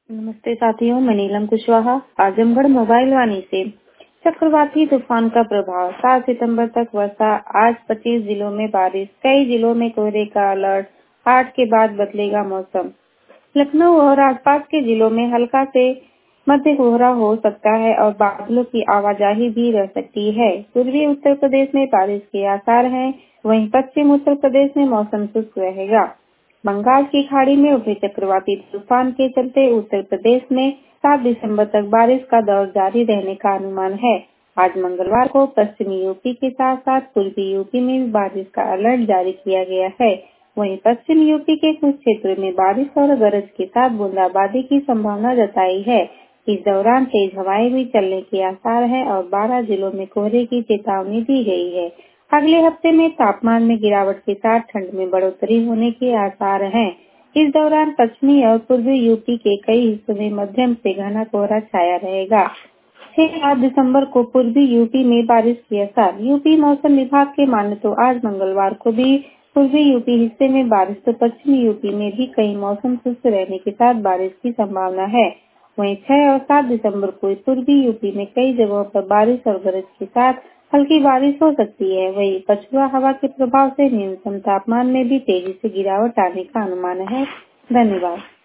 नमस्ते साथियों, मैं नीलम कुशवाहा आजमगढ़ मोबाइल वाणी से। चक्रवाती तूफान का प्रभाव 7 सितंबर तक वर्षा। आज 25 जिलों में बारिश, कई जिलों में कोहरे का अलर्ट। 8 के बाद बदलेगा मौसम। लखनऊ और आसपास के जिलों में हल्का से मध्य कोहरा हो सकता है और बादलों की आवाजाही भी रह सकती है। पूर्वी उत्तर प्रदेश में बारिश के आसार हैं, वहीं पश्चिम उत्तर प्रदेश में मौसम शुष्क रहेगा। बंगाल की खाड़ी में उठे चक्रवाती तूफान के चलते उत्तर प्रदेश में 7 दिसंबर तक बारिश का दौर जारी रहने का अनुमान है। आज मंगलवार को पश्चिमी यूपी के साथ साथ पूर्वी यूपी में भी बारिश का अलर्ट जारी किया गया है। वहीं पश्चिम यूपी के कुछ क्षेत्रों में बारिश और गरज के साथ बूंदाबांदी की संभावना जताई है। इस दौरान तेज हवाएं भी चलने के आसार है और 12 जिलों में कोहरे की चेतावनी दी गई है। अगले हफ्ते में तापमान में गिरावट के साथ ठंड में बढ़ोतरी होने के आसार हैं। इस दौरान पश्चिमी और पूर्वी यूपी के कई हिस्सों में मध्यम से घना कोहरा छाया रहेगा। 6-8 दिसंबर को पूर्वी यूपी में बारिश के आसार। यूपी मौसम विभाग के माने तो आज मंगलवार को भी पूर्वी यूपी हिस्से में बारिश तो पश्चिमी यूपी में भी कहीं मौसम शुष्क रहने के साथ बारिश की संभावना है। वहीं 6 और 7 दिसंबर को पूर्वी यूपी में कई जगहों पर बारिश और गरज के साथ हल्की बारिश हो सकती है। वहीं पछुआ हवा के प्रभाव से न्यूनतम तापमान में भी तेजी से गिरावट आने का अनुमान है। धन्यवाद।